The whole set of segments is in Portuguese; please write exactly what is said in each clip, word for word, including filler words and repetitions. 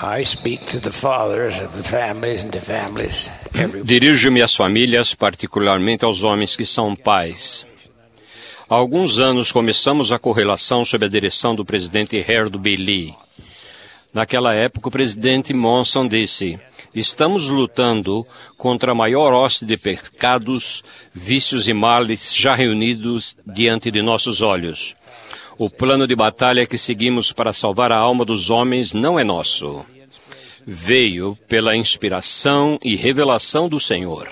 Dirijo-me às famílias, particularmente aos homens que são pais. Há alguns anos começamos a correlação sob a direção do presidente Harold B. Lee. Naquela época, o presidente Monson disse: estamos lutando contra a maior hoste de pecados, vícios e males já reunidos diante de nossos olhos. O plano de batalha que seguimos para salvar a alma dos homens não é nosso. Veio pela inspiração e revelação do Senhor.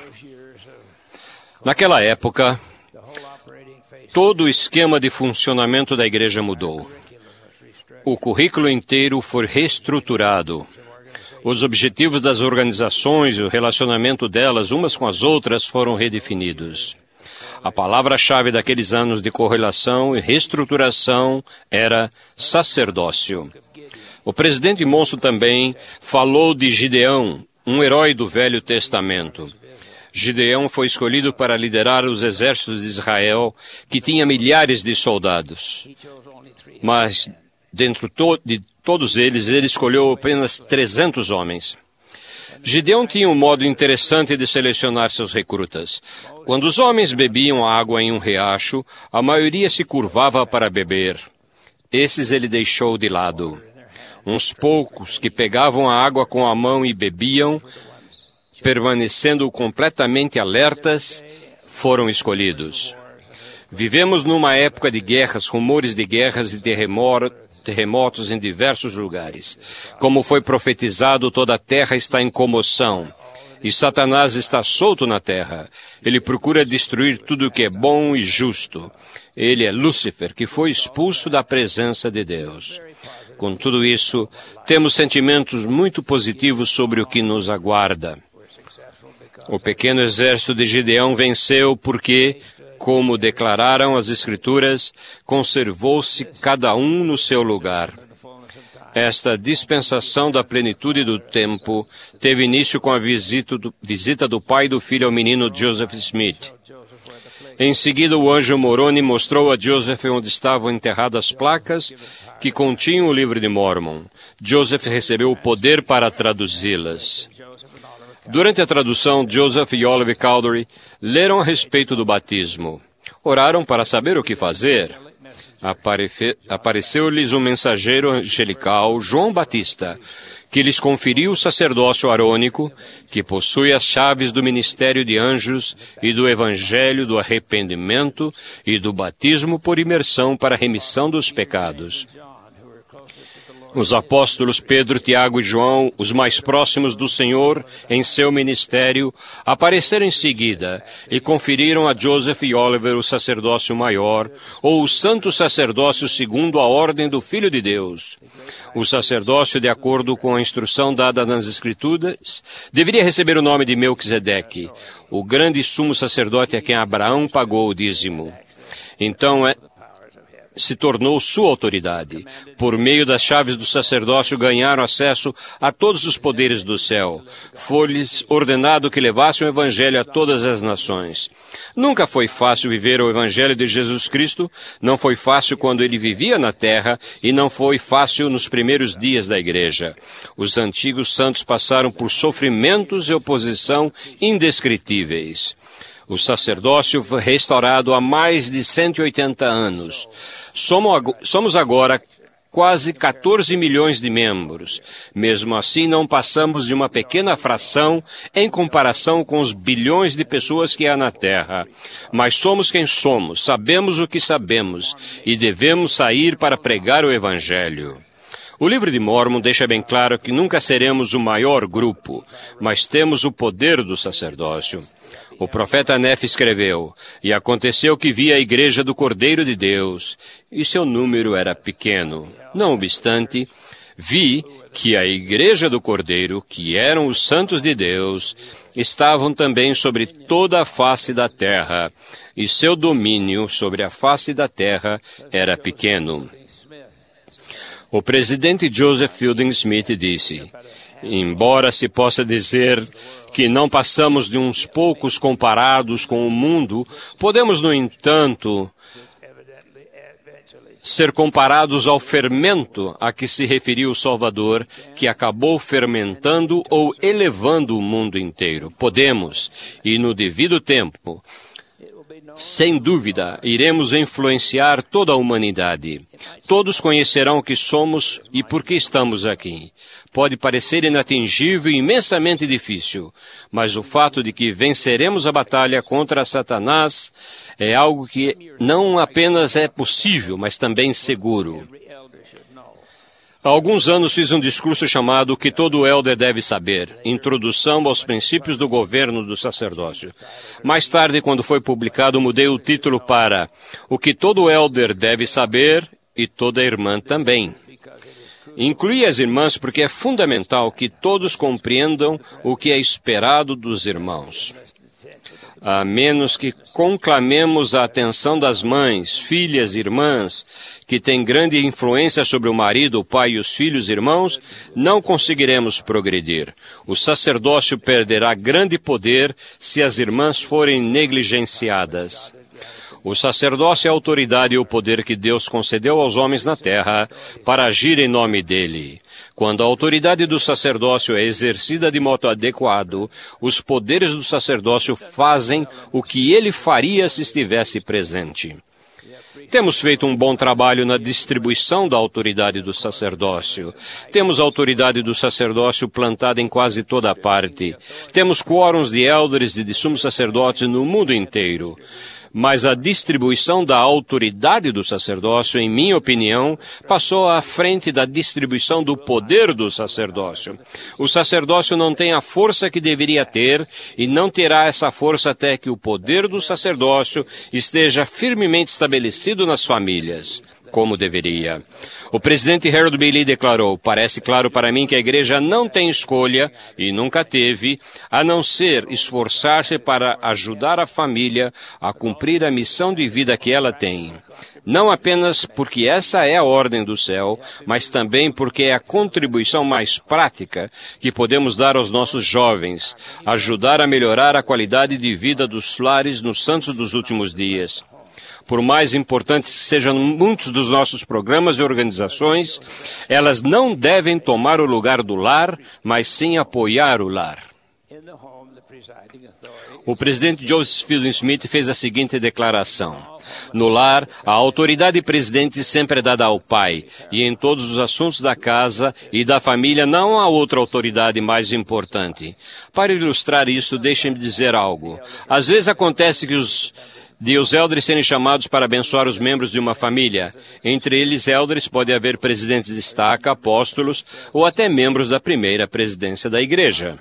Naquela época, todo o esquema de funcionamento da igreja mudou. O currículo inteiro foi reestruturado. Os objetivos das organizações e o relacionamento delas umas com as outras foram redefinidos. A palavra-chave daqueles anos de correlação e reestruturação era sacerdócio. O presidente Monson também falou de Gideão, um herói do Velho Testamento. Gideão foi escolhido para liderar os exércitos de Israel, que tinha milhares de soldados. Mas, dentro to- de todos eles, ele escolheu apenas trezentos homens. Gideão tinha um modo interessante de selecionar seus recrutas. Quando os homens bebiam água em um riacho, a maioria se curvava para beber. Esses ele deixou de lado. Uns poucos que pegavam a água com a mão e bebiam, permanecendo completamente alertas, foram escolhidos. Vivemos numa época de guerras, rumores de guerras e terremotos, terremotos em diversos lugares. Como foi profetizado, toda a terra está em comoção. E Satanás está solto na terra. Ele procura destruir tudo o que é bom e justo. Ele é Lúcifer, que foi expulso da presença de Deus. Com tudo isso, temos sentimentos muito positivos sobre o que nos aguarda. O pequeno exército de Gideão venceu porque, como declararam as Escrituras, conservou-se cada um no seu lugar. Esta dispensação da plenitude do tempo teve início com a visita do, visita do pai do filho ao menino Joseph Smith. Em seguida, o anjo Moroni mostrou a Joseph onde estavam enterradas as placas que continham o livro de Mormon. Joseph recebeu o poder para traduzi-las. Durante a tradução, Joseph e Olive Cowdery leram a respeito do batismo. Oraram para saber o que fazer. Aparece- Apareceu-lhes um mensageiro angelical, João Batista, que lhes conferiu o sacerdócio arônico, que possui as chaves do ministério de anjos e do evangelho do arrependimento e do batismo por imersão para a remissão dos pecados. Os apóstolos Pedro, Tiago e João, os mais próximos do Senhor em seu ministério, apareceram em seguida e conferiram a Joseph e Oliver o sacerdócio maior, ou o santo sacerdócio segundo a ordem do Filho de Deus. O sacerdócio, de acordo com a instrução dada nas Escrituras, deveria receber o nome de Melquisedeque, o grande sumo sacerdote a quem Abraão pagou o dízimo. Então, é... se tornou sua autoridade. Por meio das chaves do sacerdócio, ganharam acesso a todos os poderes do céu. Foi-lhes ordenado que levassem o evangelho a todas as nações. Nunca foi fácil viver o evangelho de Jesus Cristo, não foi fácil quando ele vivia na terra e não foi fácil nos primeiros dias da igreja. Os antigos santos passaram por sofrimentos e oposição indescritíveis. O sacerdócio foi restaurado há mais de cento e oitenta anos. Somos agora quase quatorze milhões de membros. Mesmo assim, não passamos de uma pequena fração em comparação com os bilhões de pessoas que há na Terra. Mas somos quem somos, sabemos o que sabemos e devemos sair para pregar o Evangelho. O livro de Mormon deixa bem claro que nunca seremos o maior grupo, mas temos o poder do sacerdócio. O profeta Nefe escreveu: e aconteceu que vi a igreja do Cordeiro de Deus, e seu número era pequeno. Não obstante, vi que a igreja do Cordeiro, que eram os santos de Deus, estavam também sobre toda a face da terra, e seu domínio sobre a face da terra era pequeno. O presidente Joseph Fielding Smith disse: embora se possa dizer que não passamos de uns poucos comparados com o mundo, podemos, no entanto, ser comparados ao fermento a que se referiu o Salvador, que acabou fermentando ou elevando o mundo inteiro. Podemos, e no devido tempo, sem dúvida, iremos influenciar toda a humanidade. Todos conhecerão o que somos e por que estamos aqui. Pode parecer inatingível e imensamente difícil, mas o fato de que venceremos a batalha contra Satanás é algo que não apenas é possível, mas também seguro. Há alguns anos fiz um discurso chamado O que todo elder deve saber, Introdução aos princípios do governo do sacerdócio. Mais tarde, quando foi publicado, mudei o título para O que todo elder deve saber e toda irmã também. Inclui as irmãs porque é fundamental que todos compreendam o que é esperado dos irmãos. A menos que conclamemos a atenção das mães, filhas, irmãs, que têm grande influência sobre o marido, o pai e os filhos e irmãos, não conseguiremos progredir. O sacerdócio perderá grande poder se as irmãs forem negligenciadas. O sacerdócio é a autoridade e o poder que Deus concedeu aos homens na terra para agir em nome dele. Quando a autoridade do sacerdócio é exercida de modo adequado, os poderes do sacerdócio fazem o que ele faria se estivesse presente. Temos feito um bom trabalho na distribuição da autoridade do sacerdócio. Temos a autoridade do sacerdócio plantada em quase toda parte. Temos quórums de elders e de sumos sacerdotes no mundo inteiro. Mas a distribuição da autoridade do sacerdócio, em minha opinião, passou à frente da distribuição do poder do sacerdócio. O sacerdócio não tem a força que deveria ter e não terá essa força até que o poder do sacerdócio esteja firmemente estabelecido nas famílias, como deveria. O presidente Harold B. Lee declarou: parece claro para mim que a igreja não tem escolha, e nunca teve, a não ser esforçar-se para ajudar a família a cumprir a missão de vida que ela tem. Não apenas porque essa é a ordem do céu, mas também porque é a contribuição mais prática que podemos dar aos nossos jovens, ajudar a melhorar a qualidade de vida dos lares nos santos dos últimos dias. Por mais importantes que sejam muitos dos nossos programas e organizações, elas não devem tomar o lugar do lar, mas sim apoiar o lar. O presidente Joseph Fielding Smith fez a seguinte declaração: no lar, a autoridade presidente sempre é dada ao pai, e em todos os assuntos da casa e da família não há outra autoridade mais importante. Para ilustrar isso, deixem-me dizer algo. Às vezes acontece que os de os elders serem chamados para abençoar os membros de uma família. Entre eles, elders, pode haver presidentes de estaca, apóstolos ou até membros da primeira presidência da igreja.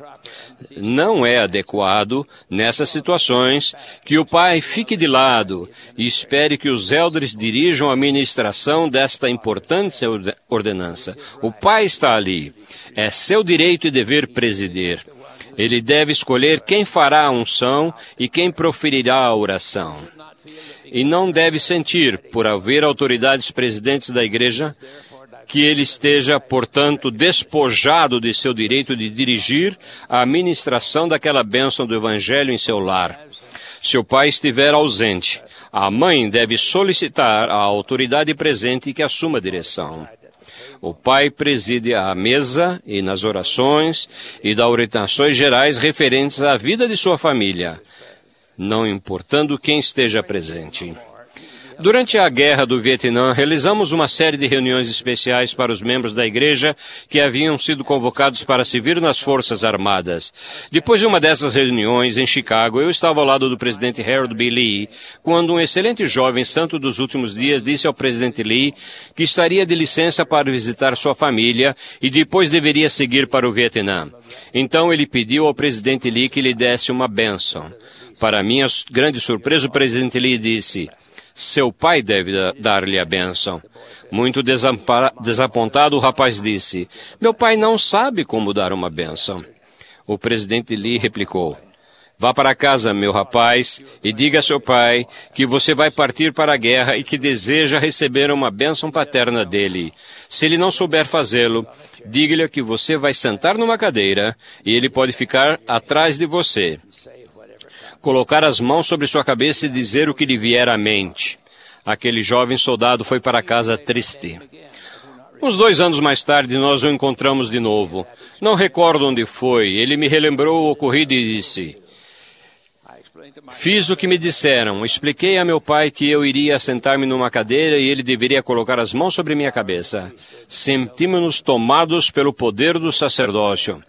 Não é adequado, nessas situações, que o pai fique de lado e espere que os elders dirijam a ministração desta importante ordenança. O pai está ali. É seu direito e dever presidir. Ele deve escolher quem fará a unção e quem proferirá a oração. E não deve sentir, por haver autoridades presidentes da igreja, que ele esteja, portanto, despojado de seu direito de dirigir a administração daquela bênção do Evangelho em seu lar. Se o pai estiver ausente, a mãe deve solicitar à autoridade presente que assuma a direção. O pai preside à mesa e nas orações e dá orientações gerais referentes à vida de sua família, não importando quem esteja presente. Durante a Guerra do Vietnã, realizamos uma série de reuniões especiais para os membros da igreja que haviam sido convocados para servir nas Forças Armadas. Depois de uma dessas reuniões em Chicago, eu estava ao lado do presidente Harold B. Lee, quando um excelente jovem santo dos últimos dias disse ao presidente Lee que estaria de licença para visitar sua família e depois deveria seguir para o Vietnã. Então ele pediu ao presidente Lee que lhe desse uma bênção. Para minha grande surpresa, o presidente Lee disse: seu pai deve dar-lhe a bênção. Muito desapontado, o rapaz disse: meu pai não sabe como dar uma bênção. O presidente Lee replicou: vá para casa, meu rapaz, e diga a seu pai que você vai partir para a guerra e que deseja receber uma bênção paterna dele. Se ele não souber fazê-lo, diga-lhe que você vai sentar numa cadeira e ele pode ficar atrás de você. Colocar as mãos sobre sua cabeça e dizer o que lhe vier à mente. Aquele jovem soldado foi para casa triste. Uns dois anos mais tarde, nós o encontramos de novo. Não recordo onde foi. Ele me relembrou o ocorrido e disse: fiz o que me disseram. Expliquei a meu pai que eu iria sentar-me numa cadeira e ele deveria colocar as mãos sobre minha cabeça. Sentimos-nos tomados pelo poder do sacerdócio.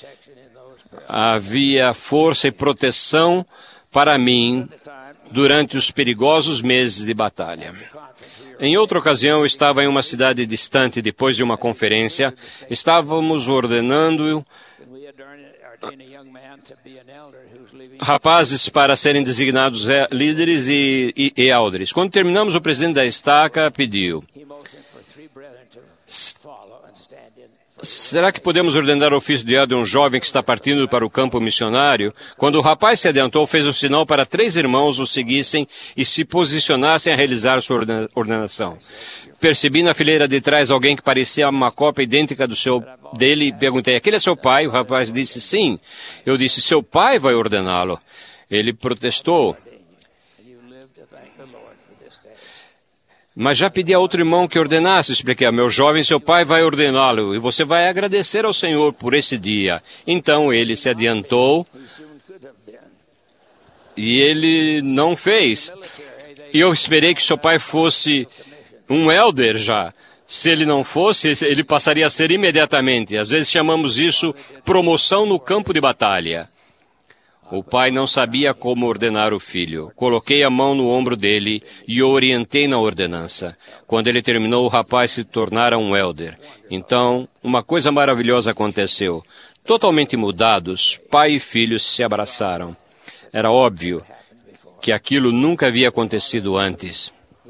Havia força e proteção para mim durante os perigosos meses de batalha. Em outra ocasião, eu estava em uma cidade distante depois de uma conferência. Estávamos ordenando rapazes para serem designados líderes e, e, e elders. Quando terminamos, o presidente da estaca pediu: será que podemos ordenar o ofício de elder de um jovem que está partindo para o campo missionário? Quando o rapaz se adiantou, fez um sinal para três irmãos o seguissem e se posicionassem a realizar sua ordenação. Percebi na fileira de trás alguém que parecia uma cópia idêntica do seu dele e perguntei: aquele é seu pai? O rapaz disse: sim. Eu disse: seu pai vai ordená-lo. Ele protestou: mas já pedi a outro irmão que ordenasse. Expliquei: meu jovem, seu pai vai ordená-lo e você vai agradecer ao Senhor por esse dia. Então ele se adiantou e ele não fez. E eu esperei que seu pai fosse um elder já. Se ele não fosse, ele passaria a ser imediatamente. Às vezes chamamos isso promoção no campo de batalha. O pai não sabia como ordenar o filho. Coloquei a mão no ombro dele e o orientei na ordenança. Quando ele terminou, o rapaz se tornara um elder. Então, uma coisa maravilhosa aconteceu. Totalmente mudados, pai e filho se abraçaram. Era óbvio que aquilo nunca havia acontecido antes.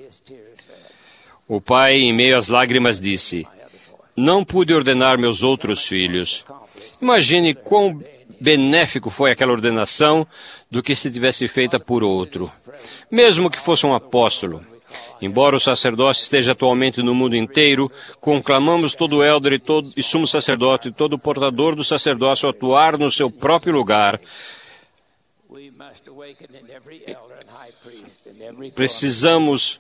O pai, em meio às lágrimas, disse: não pude ordenar meus outros filhos. Imagine quão benéfico foi aquela ordenação do que se tivesse feita por outro, mesmo que fosse um apóstolo. Embora o sacerdócio esteja atualmente no mundo inteiro, conclamamos todo elder e, todo, e sumo sacerdote e todo portador do sacerdócio a atuar no seu próprio lugar. Precisamos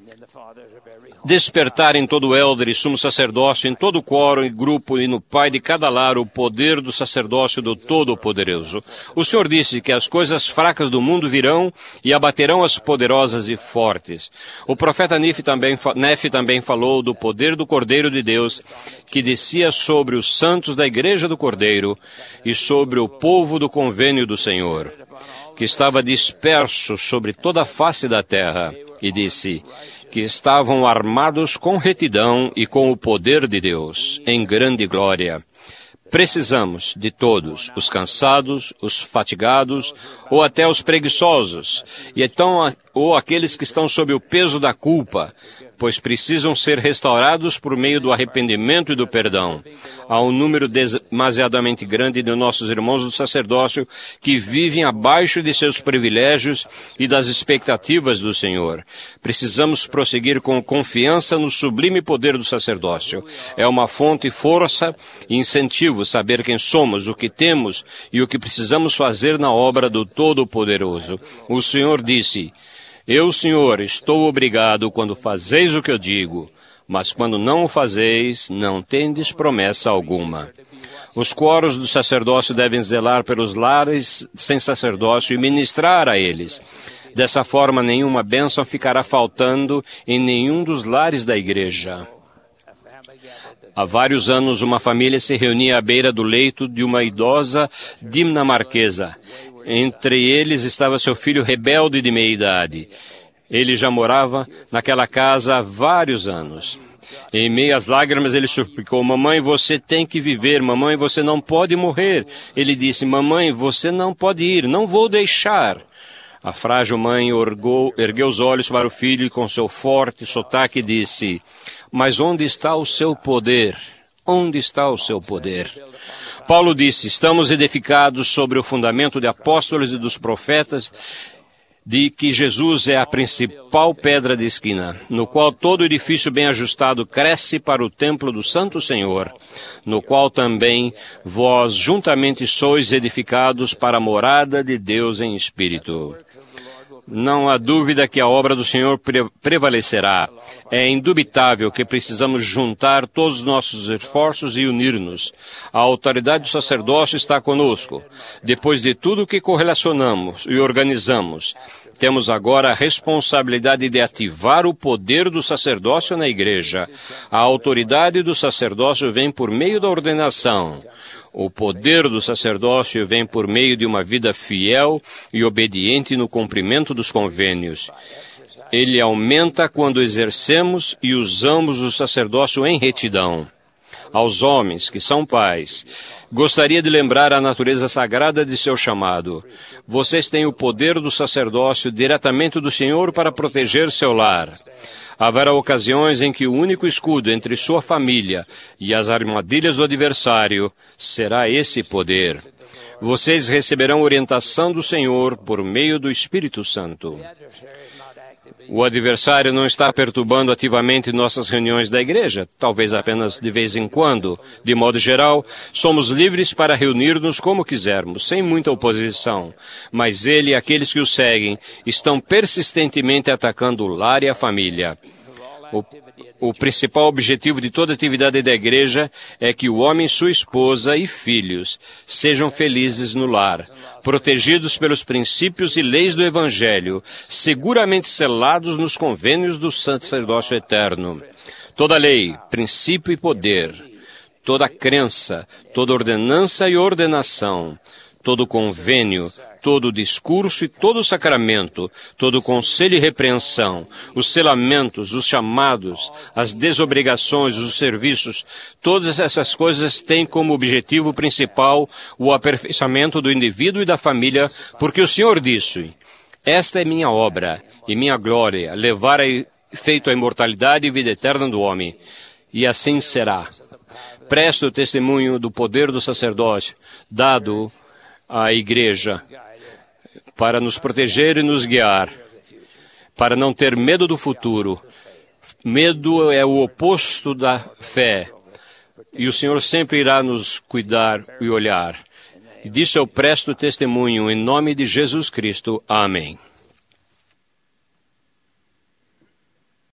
despertar em todo elder e sumo sacerdócio, em todo quórum e grupo e no pai de cada lar o poder do sacerdócio do Todo-Poderoso. O Senhor disse que as coisas fracas do mundo virão e abaterão as poderosas e fortes. O profeta Nefe também, Nefe também falou do poder do Cordeiro de Deus que descia sobre os santos da igreja do Cordeiro e sobre o povo do convênio do Senhor, que estava disperso sobre toda a face da terra, e disse que estavam armados com retidão e com o poder de Deus, em grande glória. Precisamos de todos, os cansados, os fatigados, ou até os preguiçosos, e então, ou aqueles que estão sob o peso da culpa, pois precisam ser restaurados por meio do arrependimento e do perdão. Há um número demasiadamente grande de nossos irmãos do sacerdócio que vivem abaixo de seus privilégios e das expectativas do Senhor. Precisamos prosseguir com confiança no sublime poder do sacerdócio. É uma fonte, força e incentivo saber quem somos, o que temos e o que precisamos fazer na obra do Todo-Poderoso. O Senhor disse: eu, Senhor, estou obrigado quando fazeis o que eu digo, mas quando não o fazeis, não tendes promessa alguma. Os quóros do sacerdócio devem zelar pelos lares sem sacerdócio e ministrar a eles. Dessa forma, nenhuma bênção ficará faltando em nenhum dos lares da igreja. Há vários anos, uma família se reunia à beira do leito de uma idosa dinamarquesa. Entre eles estava seu filho rebelde de meia idade. Ele já morava naquela casa há vários anos. Em meio às lágrimas, ele suplicou: mamãe, você tem que viver. Mamãe, você não pode morrer. Ele disse: mamãe, você não pode ir. Não vou deixar. A frágil mãe orgou, ergueu os olhos para o filho e com seu forte sotaque disse: mas onde está o seu poder? Onde está o seu poder? Paulo disse: estamos edificados sobre o fundamento de apóstolos e dos profetas, de que Jesus é a principal pedra de esquina, no qual todo edifício bem ajustado cresce para o templo do Santo Senhor, no qual também vós juntamente sois edificados para a morada de Deus em espírito. Não há dúvida que a obra do Senhor pre- prevalecerá. É indubitável que precisamos juntar todos os nossos esforços e unir-nos. A autoridade do sacerdócio está conosco. Depois de tudo que correlacionamos e organizamos, temos agora a responsabilidade de ativar o poder do sacerdócio na igreja. A autoridade do sacerdócio vem por meio da ordenação. O poder do sacerdócio vem por meio de uma vida fiel e obediente no cumprimento dos convênios. Ele aumenta quando exercemos e usamos o sacerdócio em retidão. Aos homens que são pais, gostaria de lembrar a natureza sagrada de seu chamado. Vocês têm o poder do sacerdócio diretamente do Senhor para proteger seu lar. Haverá ocasiões em que o único escudo entre sua família e as armadilhas do adversário será esse poder. Vocês receberão orientação do Senhor por meio do Espírito Santo. O adversário não está perturbando ativamente nossas reuniões da igreja, talvez apenas de vez em quando. De modo geral, somos livres para reunir-nos como quisermos, sem muita oposição. Mas ele e aqueles que o seguem estão persistentemente atacando o lar e a família. O, o principal objetivo de toda atividade da igreja é que o homem, sua esposa e filhos sejam felizes no lar, protegidos pelos princípios e leis do Evangelho, seguramente selados nos convênios do sacerdócio eterno. Toda lei, princípio e poder, toda crença, toda ordenança e ordenação, todo convênio, todo discurso e todo sacramento, todo conselho e repreensão, os selamentos, os chamados, as desobrigações, os serviços, todas essas coisas têm como objetivo principal o aperfeiçoamento do indivíduo e da família, porque o Senhor disse: esta é minha obra e minha glória, levar a efeito a imortalidade e vida eterna do homem. E assim será. Presto o testemunho do poder do sacerdócio dado à igreja, para nos proteger e nos guiar, para não ter medo do futuro. Medo é o oposto da fé, e o Senhor sempre irá nos cuidar e olhar. E disso eu presto testemunho em nome de Jesus Cristo. Amém.